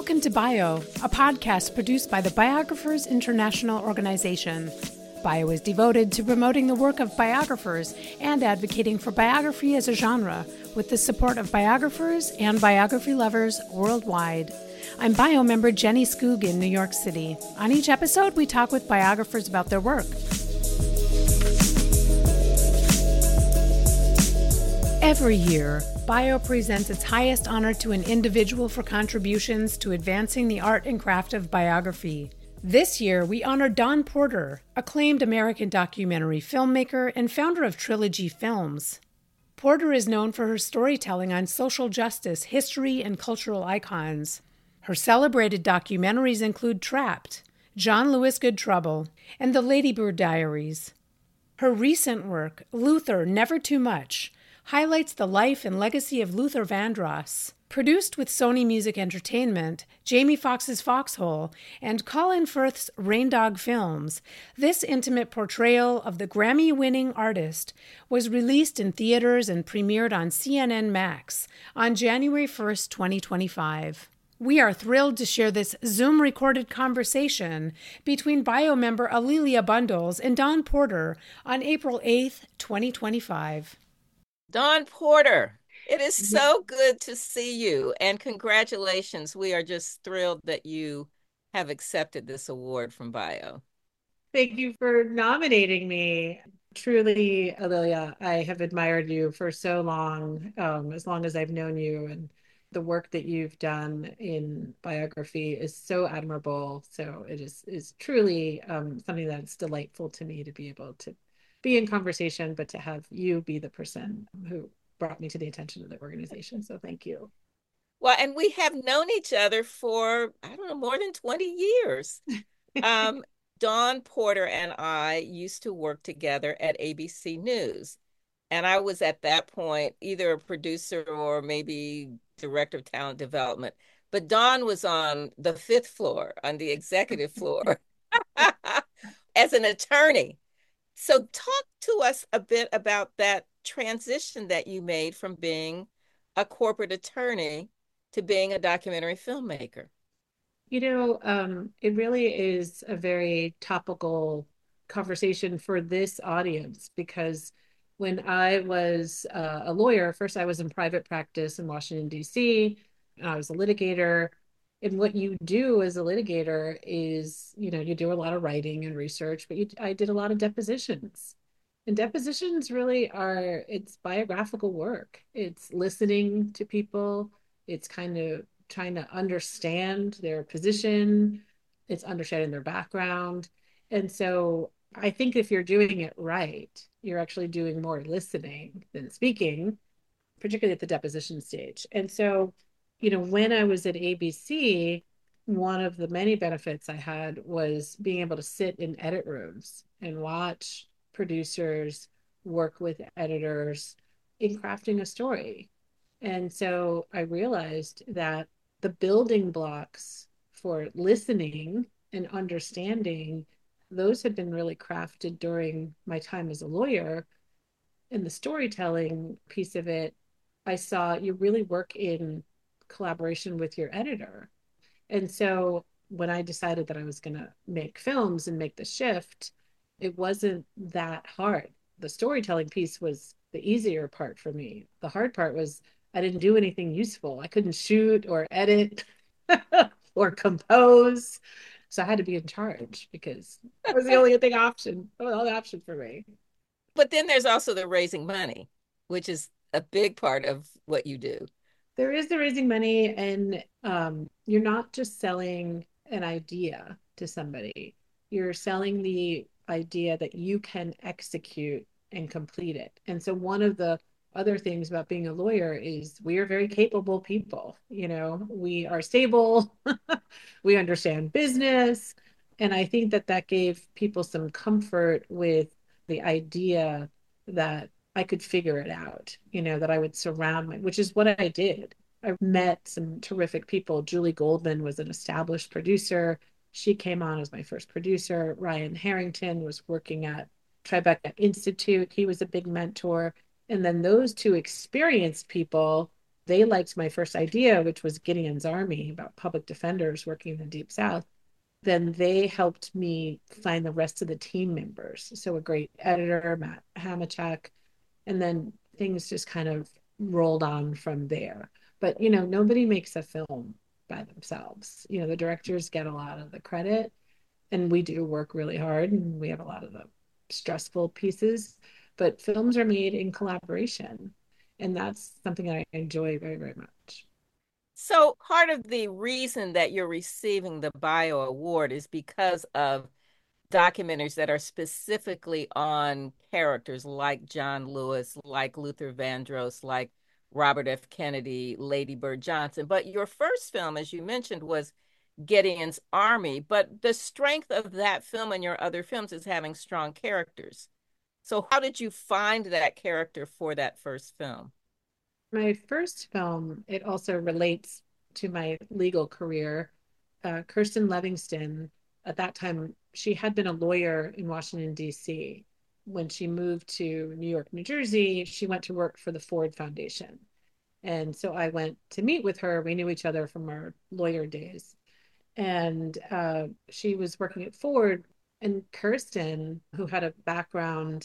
Welcome to Bio, a podcast produced by the Biographers International Organization. Bio is devoted to promoting the work of biographers and advocating for biography as a genre, with the support of biographers and biography lovers worldwide. I'm Bio member Jenny Skoog in New York City. On each episode, we talk with biographers about their work. Every year, Bio presents its highest honor to an individual for contributions to advancing the art and craft of biography. This year, we honor Dawn Porter, acclaimed American documentary filmmaker and founder of Trilogy Films. Porter is known for her storytelling on social justice, history, and cultural icons. Her celebrated documentaries include Trapped, John Lewis Good Trouble, and The Ladybird Diaries. Her recent work, Luther, Never Too Much, highlights the life and legacy of Luther Vandross. Produced with Sony Music Entertainment, Jamie Foxx's Foxhole, and Colin Firth's Raindog Films, this intimate portrayal of the Grammy-winning artist was released in theaters and premiered on CNN Max on January 1st, 2025. We are thrilled to share this Zoom-recorded conversation between Bio member A'Lelia Bundles and Dawn Porter on April 8th, 2025. Dawn Porter, it is so good to see you, and congratulations. We are just thrilled that you have accepted this award from Bio. Thank you for nominating me. Truly, A'Lelia, I have admired you for so long as I've known you, and the work that you've done in biography is so admirable. So it is truly something that's delightful to me to be able to be in conversation, but to have you be the person who brought me to the attention of the organization. So thank you. Well, and we have known each other for, I don't know, more than 20 years. Dawn Porter and I used to work together at ABC News. And I was at that point either a producer or maybe director of talent development. But Dawn was on the fifth floor, on the executive floor, as an attorney. So talk to us a bit about that transition that you made from being a corporate attorney to being a documentary filmmaker. It really is a very topical conversation for this audience, because when I was a lawyer, first I was in private practice in Washington, D.C., and I was a litigator. And what you do as a litigator is, you do a lot of writing and research, but I did a lot of depositions. And depositions really it's biographical work. It's listening to people. It's kind of trying to understand their position. It's understanding their background. And so I think if you're doing it right, you're actually doing more listening than speaking, particularly at the deposition stage. And so when I was at ABC, one of the many benefits I had was being able to sit in edit rooms and watch producers work with editors in crafting a story. And so I realized that the building blocks for listening and understanding, those had been really crafted during my time as a lawyer. And the storytelling piece of it, I saw you really work in collaboration with your editor. And so when I decided that I was going to make films and make the shift, it wasn't that hard. The storytelling piece was the easier part for me. The hard part was I didn't do anything useful. I couldn't shoot or edit or compose. So I had to be in charge because that was the only option for me. But then there's also the raising money, which is a big part of what you do. There is the raising money, and you're not just selling an idea to somebody. You're selling the idea that you can execute and complete it. And so one of the other things about being a lawyer is we are very capable people. We are stable, we understand business. And I think that gave people some comfort with the idea that I could figure it out, that I would which is what I did. I met some terrific people. Julie Goldman was an established producer. She came on as my first producer. Ryan Harrington was working at Tribeca Institute. He was a big mentor. And then those two experienced people, they liked my first idea, which was Gideon's Army, about public defenders working in the Deep South, then they helped me find the rest of the team members. So a great editor, Matt Hamachek, and then things just kind of rolled on from there. But nobody makes a film by themselves. The directors get a lot of the credit, and we do work really hard, and we have a lot of the stressful pieces, but films are made in collaboration, and that's something I enjoy very, very much. So part of the reason that you're receiving the Bio Award is because of documentaries that are specifically on characters like John Lewis, like Luther Vandross, like Robert F. Kennedy, Lady Bird Johnson. But your first film, as you mentioned, was Gideon's Army. But the strength of that film and your other films is having strong characters. So how did you find that character for that first film? My first film, it also relates to my legal career. Kirsten Livingston, at that time, she had been a lawyer in Washington, D.C. When she moved to New York, New Jersey, she went to work for the Ford Foundation. And so I went to meet with her. We knew each other from our lawyer days. And she was working at Ford. And Kirsten, who had a background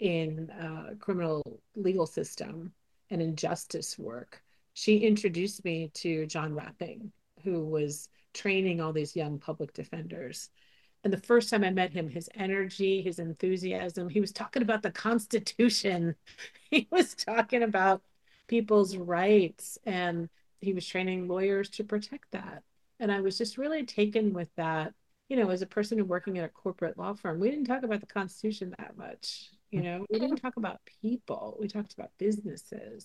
in criminal legal system and in justice work, she introduced me to John Rapping, who was training all these young public defenders. And the first time I met him, his energy, his enthusiasm, he was talking about the Constitution. He was talking about people's rights, and he was training lawyers to protect that. And I was just really taken with that. As a person working at a corporate law firm, we didn't talk about the Constitution that much. We didn't talk about people, we talked about businesses.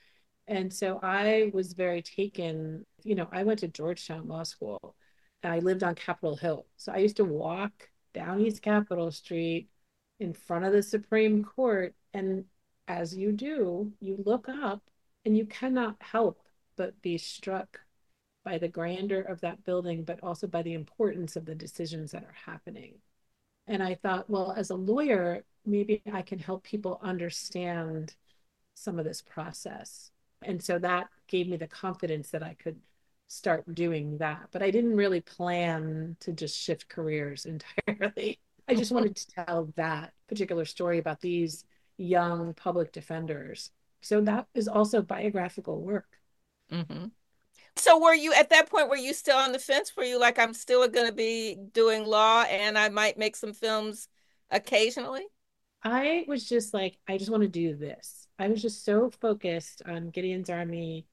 And so I was very taken. I went to Georgetown Law School. I lived on Capitol Hill. So I used to walk down East Capitol Street in front of the Supreme Court. And as you do, you look up and you cannot help but be struck by the grandeur of that building, but also by the importance of the decisions that are happening. And I thought, well, as a lawyer, maybe I can help people understand some of this process. And so that gave me the confidence that I could start doing that. But I didn't really plan to just shift careers entirely. I just wanted to tell that particular story about these young public defenders. So that is also biographical work. Mm-hmm. So were you at that point, were you still on the fence? Were you like, I'm still going to be doing law and I might make some films occasionally? I was just like, I just want to do this. I was just so focused on Gideon's Army.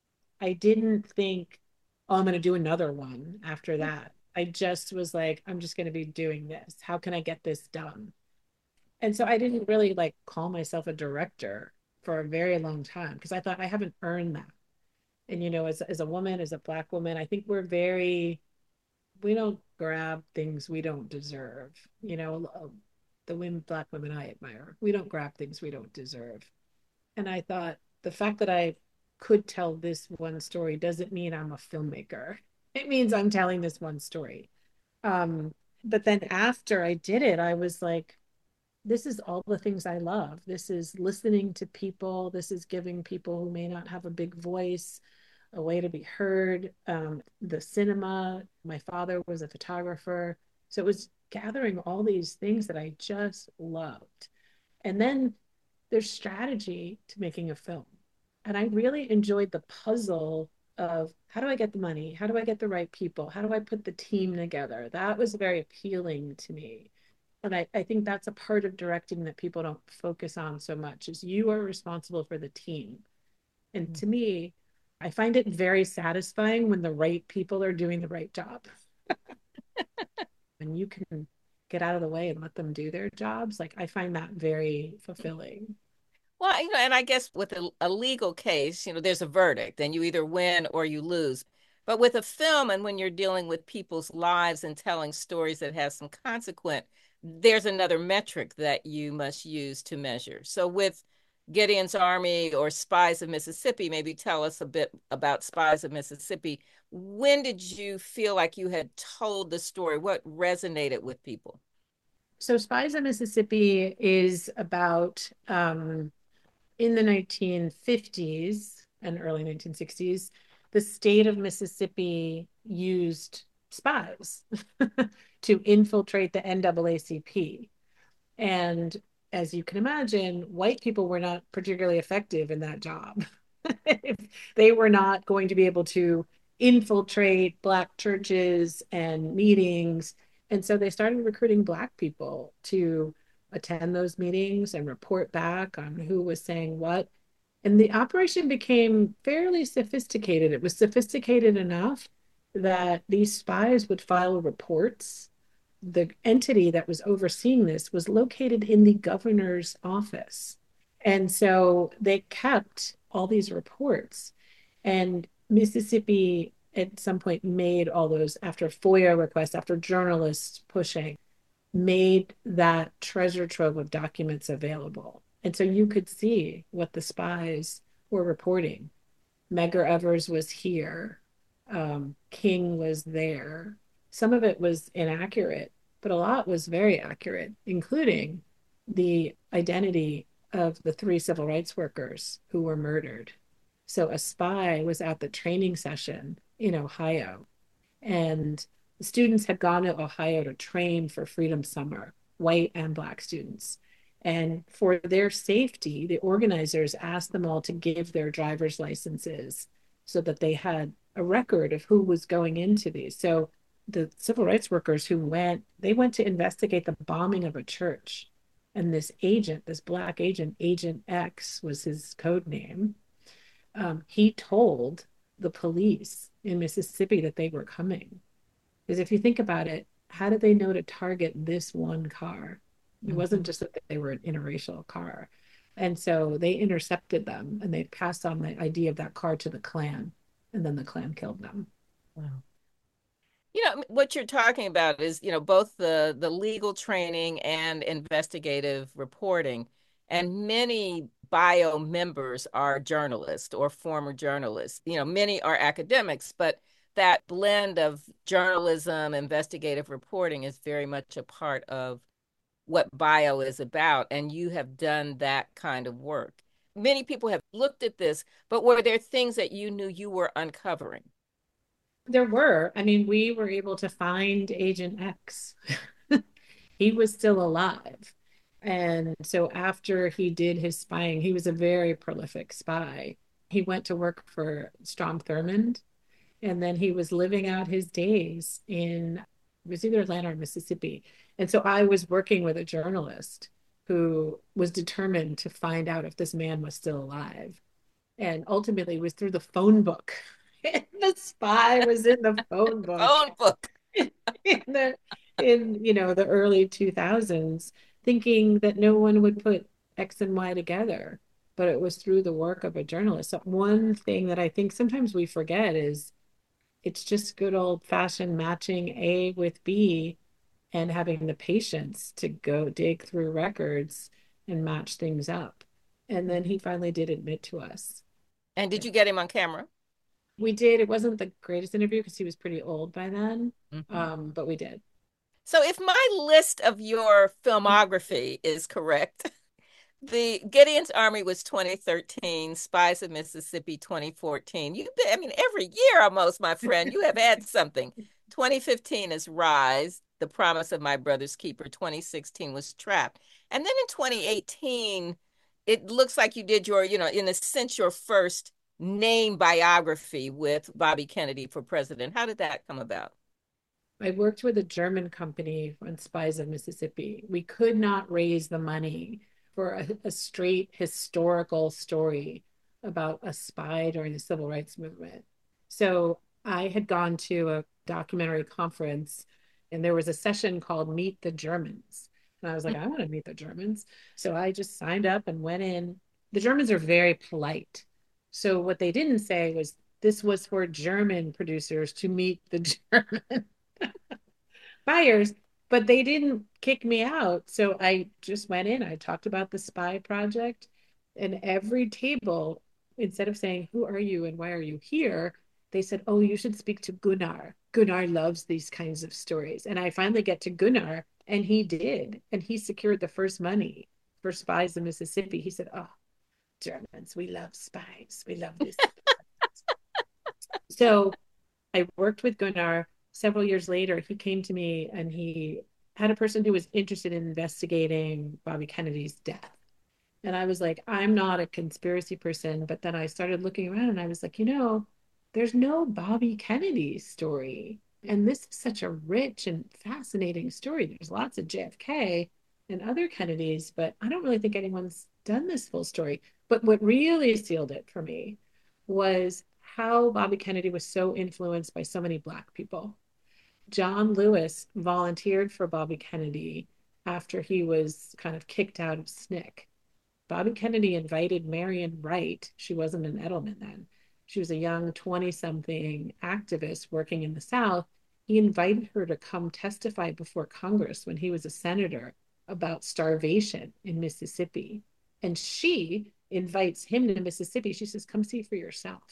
I didn't think, oh, I'm going to do another one after that. I just was like, I'm just going to be doing this. How can I get this done? And so I didn't really like call myself a director for a very long time because I thought I haven't earned that. And as a woman, as a Black woman, I think we don't grab things we don't deserve. The women, Black women I admire, we don't grab things we don't deserve. And I thought the fact that I could tell this one story doesn't mean I'm a filmmaker. It means I'm telling this one story. But then after I did it, I was like, this is all the things I love. This is listening to people. This is giving people who may not have a big voice a way to be heard. The cinema, my father was a photographer. So it was gathering all these things that I just loved. And then there's strategy to making a film. And I really enjoyed the puzzle of how do I get the money? How do I get the right people? How do I put the team together? That was very appealing to me. And I think that's a part of directing that people don't focus on so much is you are responsible for the team. And to me, I find it very satisfying when the right people are doing the right job. When you can get out of the way and let them do their jobs, like I find that very fulfilling. Well, and I guess with a legal case, there's a verdict and you either win or you lose. But with a film and when you're dealing with people's lives and telling stories that have some consequence, there's another metric that you must use to measure. So with Gideon's Army or Spies of Mississippi, maybe tell us a bit about Spies of Mississippi. When did you feel like you had told the story? What resonated with people? So Spies of Mississippi is about in the 1950s, and early 1960s, the state of Mississippi used spies to infiltrate the NAACP. And as you can imagine, white people were not particularly effective in that job. They were not going to be able to infiltrate Black churches and meetings. And so they started recruiting Black people to attend those meetings and report back on who was saying what. And the operation became fairly sophisticated. It was sophisticated enough that these spies would file reports. The entity that was overseeing this was located in the governor's office. And so they kept all these reports. And Mississippi at some point made all those, after FOIA requests, after journalists pushing, made that treasure trove of documents available. And so you could see what the spies were reporting. Medgar Evers was here. King was there. Some of it was inaccurate, but a lot was very accurate, including the identity of the 3 civil rights workers who were murdered. So a spy was at the training session in Ohio, and the students had gone to Ohio to train for Freedom Summer, white and Black students. And for their safety, the organizers asked them all to give their driver's licenses so that they had a record of who was going into these. So the civil rights workers who went, they went to investigate the bombing of a church. And this agent, this Black agent, Agent X was his code name, he told the police in Mississippi that they were coming. Because if you think about it, how did they know to target this one car? It wasn't just that they were an interracial car. And so they intercepted them and they passed on the idea of that car to the Klan. And then the Klan killed them. Wow. What you're talking about is, both the legal training and investigative reporting. And many bio members are journalists or former journalists. Many are academics, but that blend of journalism, investigative reporting is very much a part of what bio is about. And you have done that kind of work. Many people have looked at this, but were there things that you knew you were uncovering? There were. I mean, we were able to find Agent X. He was still alive. And so after he did his spying, he was a very prolific spy. He went to work for Strom Thurmond, and then he was living out his days in, it was either Atlanta or Mississippi. And so I was working with a journalist who was determined to find out if this man was still alive. And ultimately it was through the phone book. The spy was in the phone book. Phone book. in the early 2000s, thinking that no one would put X and Y together, but it was through the work of a journalist. So one thing that I think sometimes we forget is it's just good old fashioned matching A with B and having the patience to go dig through records and match things up. And then he finally did admit to us. And did you get him on camera? We did. It wasn't the greatest interview because he was pretty old by then, but we did. So if my list of your filmography is correct, the Gideon's Army was 2013, Spies of Mississippi 2014. Every year almost, my friend, you have had something. 2015 is Rise, The Promise of My Brother's Keeper. 2016 was Trapped. And then in 2018, it looks like you did your, in a sense, your first name biography with Bobby Kennedy for president. How did that come about? I worked with a German company on Spies of Mississippi. We could not raise the money for a straight historical story about a spy during the civil rights movement. So I had gone to a documentary conference and there was a session called Meet the Germans. And I was like, I want to meet the Germans. So I just signed up and went in. The Germans are very polite. So what they didn't say was this was for German producers to meet the German buyers, but they didn't kick me out. So I just went in. I talked about the spy project, and every table, instead of saying, who are you and why are you here? They said, oh, you should speak to Gunnar. Gunnar loves these kinds of stories. And I finally get to Gunnar, and he did. And he secured the first money for Spies in Mississippi. He said, oh, Germans, we love spies. We love this So I worked with Gunnar. Several years later, he came to me and he had a person who was interested in investigating Bobby Kennedy's death. And I was like, I'm not a conspiracy person. But then I started looking around and I was like, there's no Bobby Kennedy story. And this is such a rich and fascinating story. There's lots of JFK and other Kennedys, but I don't really think anyone's done this full story. But what really sealed it for me was how Bobby Kennedy was so influenced by so many Black people. John Lewis volunteered for Bobby Kennedy after he was kind of kicked out of SNCC. Bobby Kennedy invited Marian Wright. She wasn't an Edelman then. She was a young 20 something activist working in the South. He invited her to come testify before Congress when he was a senator about starvation in Mississippi. And she invites him to Mississippi. She says, come see for yourself.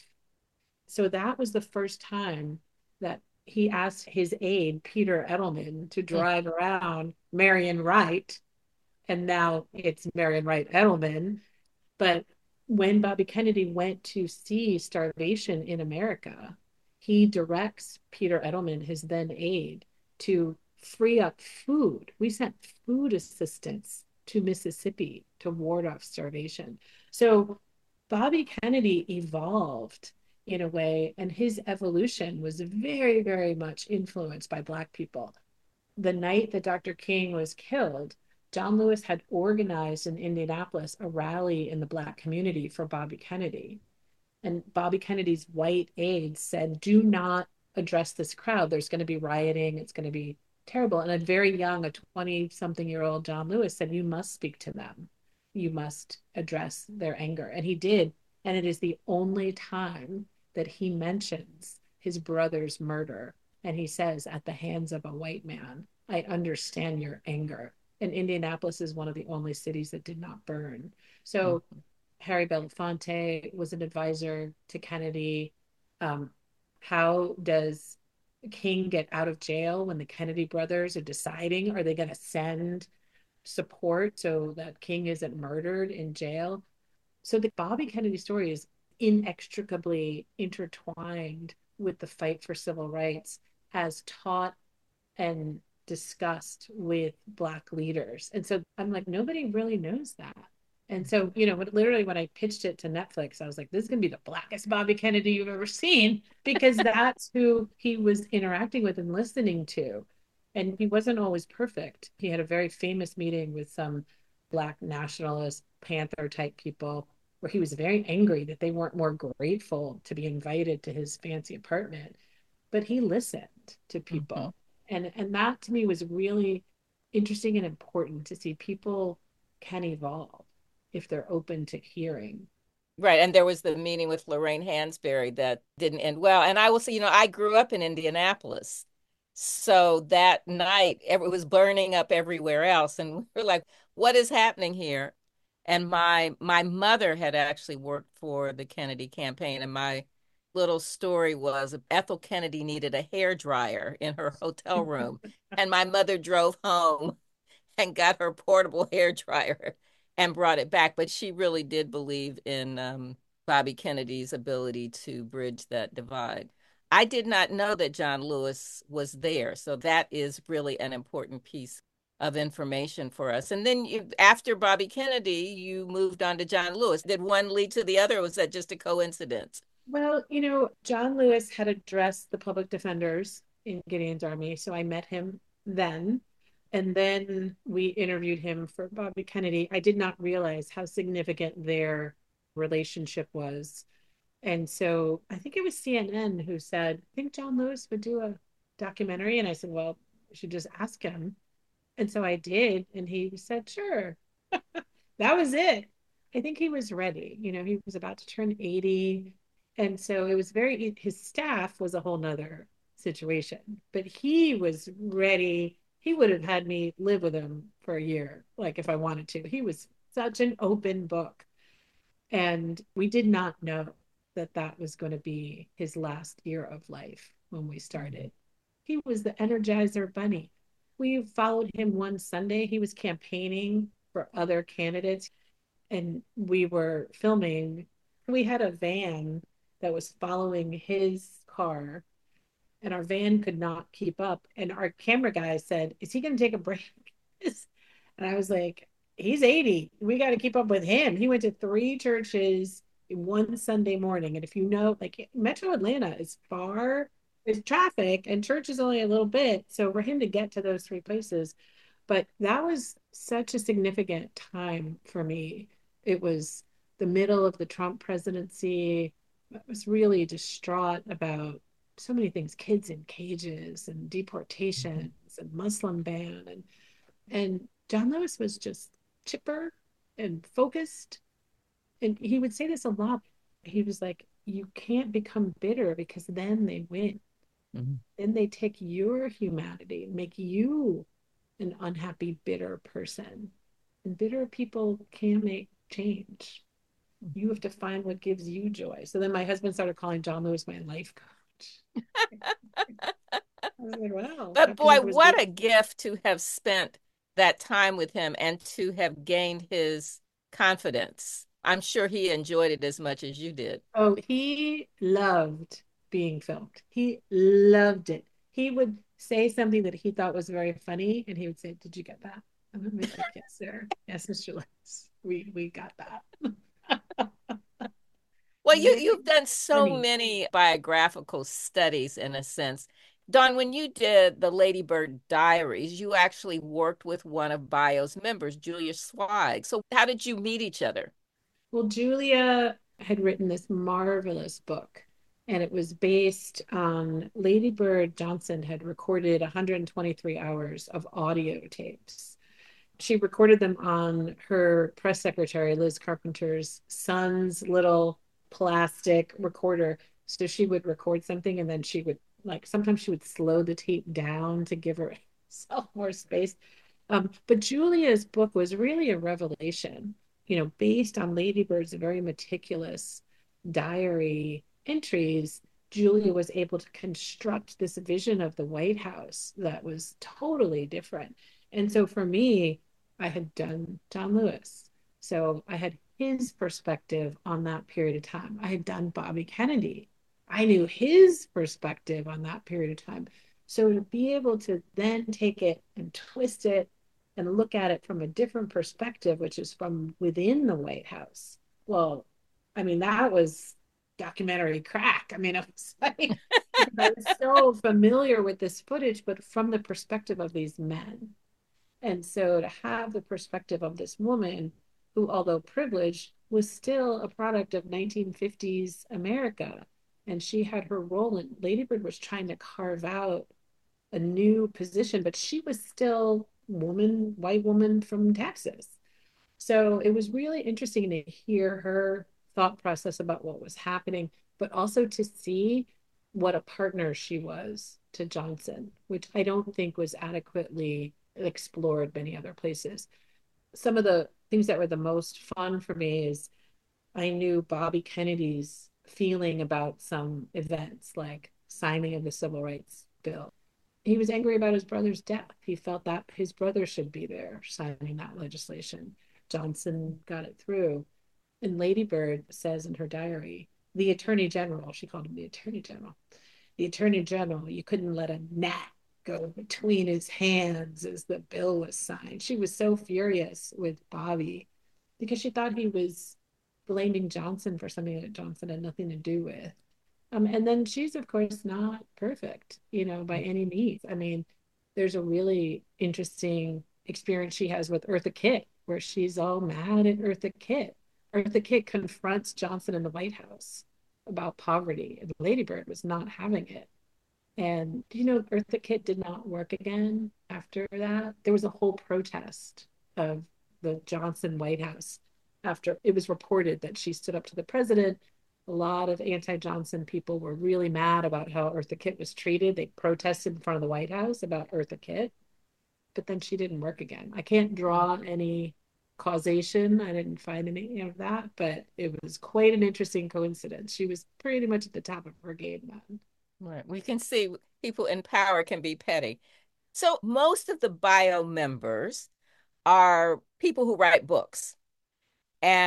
So that was the first time that he asked his aide, Peter Edelman, to drive around Marian Wright. And now it's Marian Wright Edelman. But when Bobby Kennedy went to see starvation in America, he directs Peter Edelman, his then aide, to free up food. We sent food assistance to Mississippi to ward off starvation. So Bobby Kennedy evolved in a way, and his evolution was very, very much influenced by Black people. The night that Dr. King was killed, John Lewis had organized in Indianapolis a rally in the Black community for Bobby Kennedy. And Bobby Kennedy's white aides said, do not address this crowd. There's going to be rioting. It's going to be terrible. And a very young, a 20 something year old John Lewis said, you must speak to them. You must address their anger. And he did. And it is the only time that he mentions his brother's murder. And he says, at the hands of a white man, I understand your anger. And Indianapolis is one of the only cities that did not burn. So Harry Belafonte was an advisor to Kennedy. How does King get out of jail when the Kennedy brothers are deciding, are they going to send support so that King isn't murdered in jail? So the Bobby Kennedy story is inextricably intertwined with the fight for civil rights as taught and discussed with Black leaders. And so I'm like, nobody really knows that. And so, literally when I pitched it to Netflix, I was like, this is going to be the blackest Bobby Kennedy you've ever seen, because that's who he was interacting with and listening to. And he wasn't always perfect. He had a very famous meeting with some Black nationalist Panther type people where he was very angry that they weren't more grateful to be invited to his fancy apartment. But he listened to people. And that to me was really interesting and important to see people can evolve if they're open to hearing. Right. And there was the meeting with Lorraine Hansberry that didn't end well. And I will say, I grew up in Indianapolis. So that night, it was burning up everywhere else. And we were like, what is happening here? And my mother had actually worked for the Kennedy campaign. And my little story was Ethel Kennedy needed a hair dryer in her hotel room. And my mother drove home and got her portable hair dryer and brought it back. But she really did believe in Bobby Kennedy's ability to bridge that divide. I did not know that John Lewis was there. So that is really an important piece of information for us. And then after Bobby Kennedy, you moved on to John Lewis. Did one lead to the other, or was that just a coincidence? Well, John Lewis had addressed the public defenders in Gideon's Army. So I met him then. And then we interviewed him for Bobby Kennedy. I did not realize how significant their relationship was. And so I think it was CNN who said, I think John Lewis would do a documentary. And I said, well, you should just ask him. And so I did. And he said, sure. That was it. I think he was ready. He was about to turn 80. And so it was his staff was a whole nother situation, but he was ready. He would have had me live with him for a year, like if I wanted to. He was such an open book. And we did not know that that was going to be his last year of life when we started. He was the Energizer Bunny. We followed him one Sunday. He was campaigning for other candidates, and we were filming. We had a van that was following his car, and our van could not keep up. And our camera guy said, "Is he going to take a break?" And I was like, "He's 80. We got to keep up with him." He went to three churches in one Sunday morning. And if you know, like Metro Atlanta is far, there's traffic, and church is only a little bit. So for him to get to those three places, but that was such a significant time for me. It was the middle of the Trump presidency. I was really distraught about so many things, kids in cages and deportations and Muslim ban. And John Lewis was just chipper and focused. And he would say this a lot. He was like, you can't become bitter because then they win. Mm-hmm. Then they take your humanity and make you an unhappy, bitter person. And bitter people can make change. You have to find what gives you joy. So then my husband started calling John Lewis my life coach. I was like, wow. But boy, what a gift to have spent that time with him and to have gained his confidence. I'm sure he enjoyed it as much as you did. Oh, he loved being filmed. He loved it. He would say something that he thought was very funny, and he would say, "Did you get that?" And I'm like, "Yes, sir. Yes, Mr. Lewis. We got that." Well, you've done so many biographical studies in a sense. Dawn, when you did the Lady Bird Diaries, you actually worked with one of BIO's members, Julia Swig. So how did you meet each other? Well, Julia had written this marvelous book, and it was based on Lady Bird Johnson had recorded 123 hours of audio tapes. She recorded them on her press secretary, Liz Carpenter's son's little plastic recorder. So she would record something and then she would, like, sometimes she would slow the tape down to give herself more space. But Julia's book was really a revelation, based on Lady Bird's very meticulous diary entries. Julia was able to construct this vision of the White House that was totally different. And so for me, I had done John Lewis. So I had his perspective on that period of time. I had done Bobby Kennedy. I knew his perspective on that period of time. So to be able to then take it and twist it and look at it from a different perspective, which is from within the White House. Well, I mean, that was documentary crack. I mean, it was like, I was so familiar with this footage, but from the perspective of these men. And so to have the perspective of this woman who, although privileged, was still a product of 1950s America. And she had her role in Lady Bird was trying to carve out a new position, but she was still white woman from Texas. So it was really interesting to hear her thought process about what was happening, but also to see what a partner she was to Johnson, which I don't think was adequately explored many other places. Some of the things that were the most fun for me is I knew Bobby Kennedy's feeling about some events like signing of the Civil Rights Bill. He was angry about his brother's death. He felt that his brother should be there signing that legislation. Johnson got it through. And Lady Bird says in her diary, the Attorney General, she called him the Attorney General, you couldn't let a gnat go between his hands as the bill was signed. She was so furious with Bobby because she thought he was blaming Johnson for something that Johnson had nothing to do with. And then she's, of course, not perfect, by any means. I mean, there's a really interesting experience she has with Eartha Kitt, where she's all mad at Eartha Kitt. Eartha Kitt confronts Johnson in the White House about poverty, and Lady Bird was not having it. And, Eartha Kitt did not work again after that. There was a whole protest of the Johnson White House after it was reported that she stood up to the president. A lot of anti-Johnson people were really mad about how Eartha Kitt was treated. They protested in front of the White House about Eartha Kitt, but then she didn't work again. I can't draw any causation. I didn't find any of that, but it was quite an interesting coincidence. She was pretty much at the top of her game then. Right. We can see people in power can be petty. So most of the bio members are people who write books. And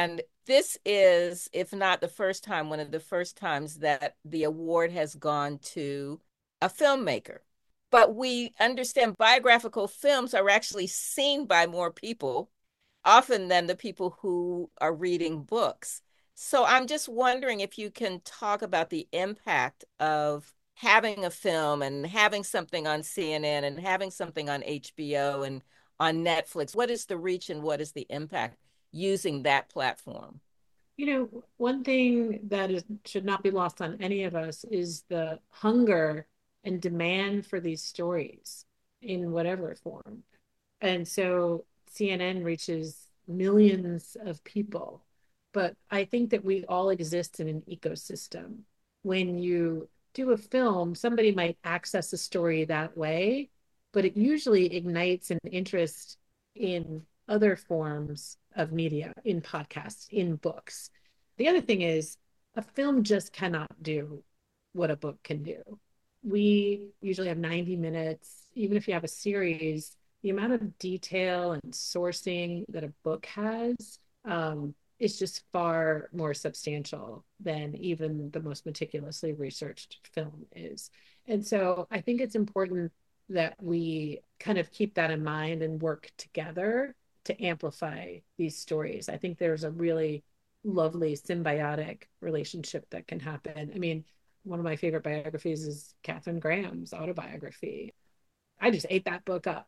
this is, if not the first time, one of the first times that the award has gone to a filmmaker. But we understand biographical films are actually seen by more people often than the people who are reading books. So I'm just wondering if you can talk about the impact of having a film and having something on CNN and having something on HBO and on Netflix. What is the reach and what is the impact using that platform? One thing that should not be lost on any of us is the hunger and demand for these stories in whatever form. And so CNN reaches millions of people. But I think that we all exist in an ecosystem. When you do a film, somebody might access a story that way, but it usually ignites an interest in other forms of media, in podcasts, in books. The other thing is, a film just cannot do what a book can do. We usually have 90 minutes. Even if you have a series, the amount of detail and sourcing that a book has is just far more substantial than even the most meticulously researched film is. And so I think it's important that we kind of keep that in mind and work together to amplify these stories. I think there's a really lovely symbiotic relationship that can happen. I mean, one of my favorite biographies is Katharine Graham's autobiography. I just ate that book up.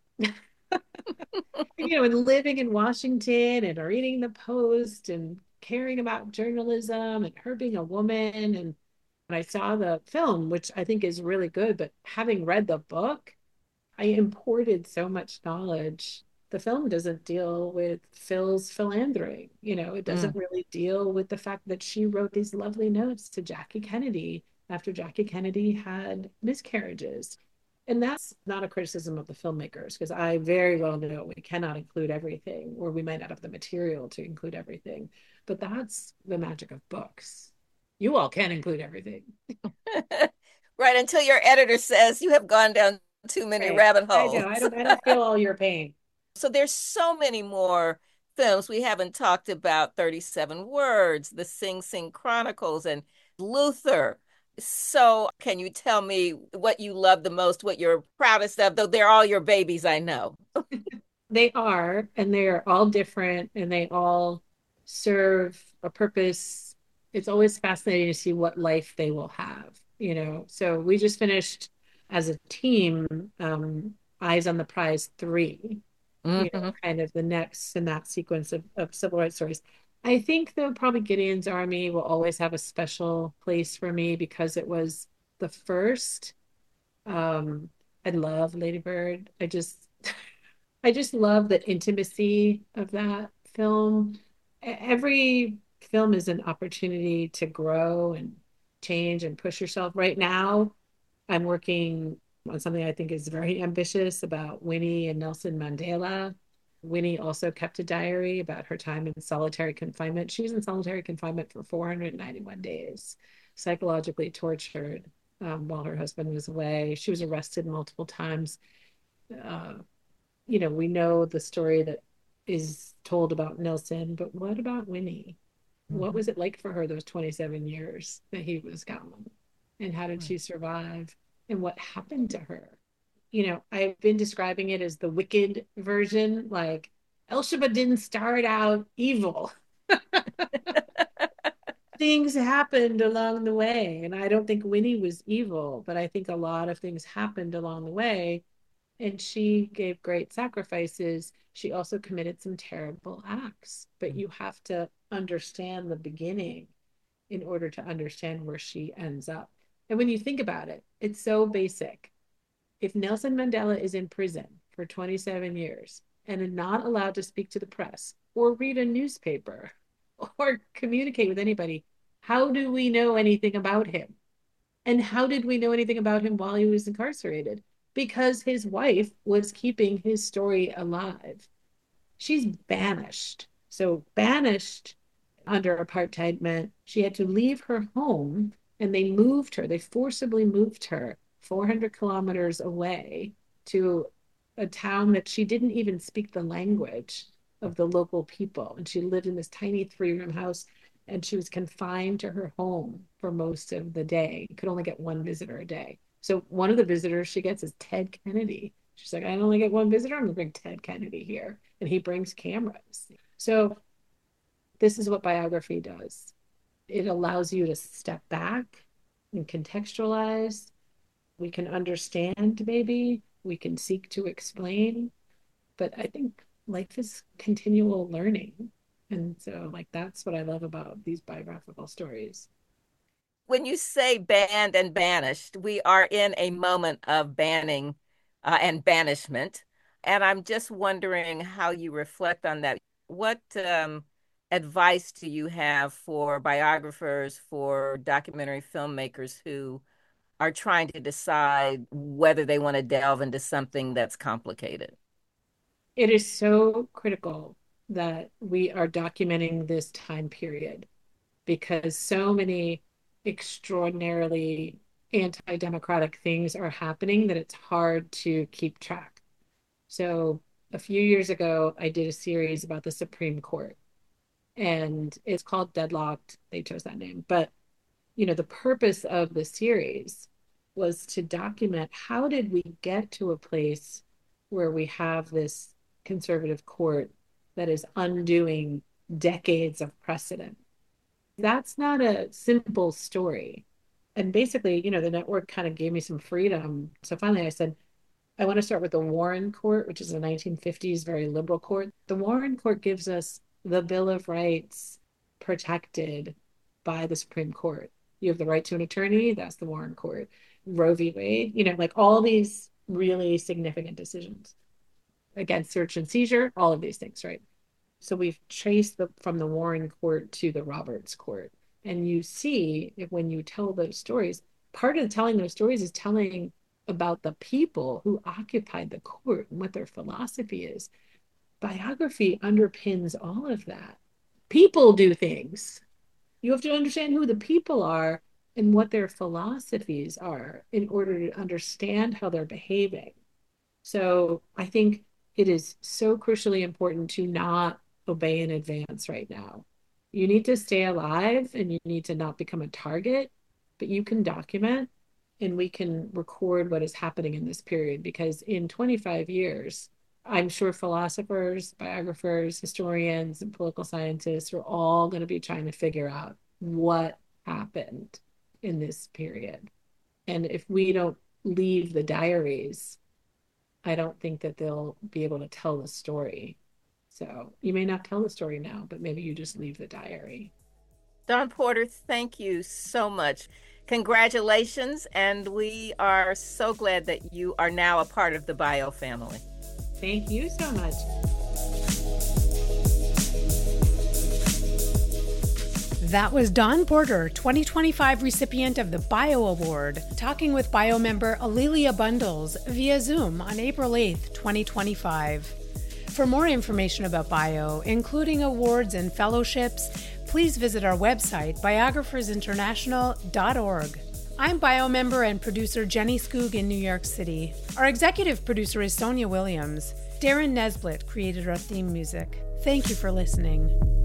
And living in Washington and reading the Post and caring about journalism and her being a woman. And when I saw the film, which I think is really good, but having read the book, I imported so much knowledge. The film doesn't deal with Phil's philandering. It doesn't Mm. really deal with the fact that she wrote these lovely notes to Jackie Kennedy after Jackie Kennedy had miscarriages. And that's not a criticism of the filmmakers, because I very well know we cannot include everything, or we might not have the material to include everything. But that's the magic of books. You all can include everything. Right, until your editor says you have gone down too many Right. rabbit I know. holes. I don't feel all your pain. So there's so many more films. We haven't talked about 37 Words, The Sing Sing Chronicles, and Luther. So can you tell me what you love the most, what you're proudest of, though they're all your babies, I know. They are, and they're all different, and they all serve a purpose. It's always fascinating to see what life they will have. So we just finished as a team, Eyes on the Prize 3, Hmm. kind of the next in that sequence of civil rights stories. I think though probably Gideon's Army will always have a special place for me because it was the first. Um, I love Lady Bird. I just love the intimacy of that film. Every film is an opportunity to grow and change and push yourself. Right now, I'm working on something I think is very ambitious about Winnie and Nelson Mandela. Winnie also kept a diary about her time in solitary confinement. She was in solitary confinement for 491 days, psychologically tortured while her husband was away. She was arrested multiple times. Uh, we know the story that is told about Nelson, but what about Winnie? What was it like for her those 27 years that he was gone? And how did she survive? And what happened to her? I've been describing it as the wicked version. Like, Elshaba didn't start out evil. Things happened along the way. And I don't think Winnie was evil, but I think a lot of things happened along the way, and she gave great sacrifices. She also committed some terrible acts, but you have to understand the beginning in order to understand where she ends up. And when you think about it, it's so basic. If Nelson Mandela is in prison for 27 years and not allowed to speak to the press or read a newspaper or communicate with anybody, how do we know anything about him? And how did we know anything about him while he was incarcerated? Because his wife was keeping his story alive. She's banished. So, banished under apartheid meant she had to leave her home, and they forcibly moved her 400 kilometers away to a town that she didn't even speak the language of the local people. And she lived in this tiny 3-room house, and she was confined to her home for most of the day. You could only get one visitor a day. So one of the visitors she gets is Ted Kennedy. She's like, I only get one visitor. I'm going to bring Ted Kennedy here. And he brings cameras. So this is what biography does. It allows you to step back and contextualize. We can understand, maybe. We can seek to explain. But I think life is continual learning. And so, like, that's what I love about these biographical stories. When you say banned and banished, we are in a moment of banning and banishment. And I'm just wondering how you reflect on that. What advice do you have for biographers, for documentary filmmakers who are trying to decide whether they want to delve into something that's complicated? It is so critical that we are documenting this time period because so many extraordinarily anti-democratic things are happening that it's hard to keep track. So a few years ago, I did a series about the Supreme Court, and it's called Deadlocked. They chose that name. But, the purpose of the series was to document how did we get to a place where we have this conservative court that is undoing decades of precedent. That's not a simple story. And basically, the network kind of gave me some freedom. So finally I said, I want to start with the Warren Court, which is a 1950s very liberal court. The Warren Court gives us the Bill of Rights protected by the Supreme Court. You have the right to an attorney, that's the Warren Court. Roe v. Wade, like all these really significant decisions against search and seizure, all of these things, right? So we've traced from the Warren Court to the Roberts Court. And you see, when you tell those stories, part of telling those stories is telling about the people who occupied the court and what their philosophy is. Biography underpins all of that. People do things. You have to understand who the people are and what their philosophies are in order to understand how they're behaving. So I think it is so crucially important to not obey in advance right now. You need to stay alive and you need to not become a target, but you can document and we can record what is happening in this period, because in 25 years, I'm sure philosophers, biographers, historians, and political scientists are all going to be trying to figure out what happened in this period. And if we don't leave the diaries, I don't think that they'll be able to tell the story. So you may not tell the story now, but maybe you just leave the diary. Dawn Porter, thank you so much. Congratulations. And we are so glad that you are now a part of the Bio family. Thank you so much. That was Dawn Porter, 2025 recipient of the Bio Award, talking with Bio member Alelia Bundles via Zoom on April 8th, 2025. For more information about Bio, including awards and fellowships, please visit our website, biographersinternational.org. I'm Bio member and producer Jenny Skoog in New York City. Our executive producer is Sonia Williams. Darren Nesbitt created our theme music. Thank you for listening.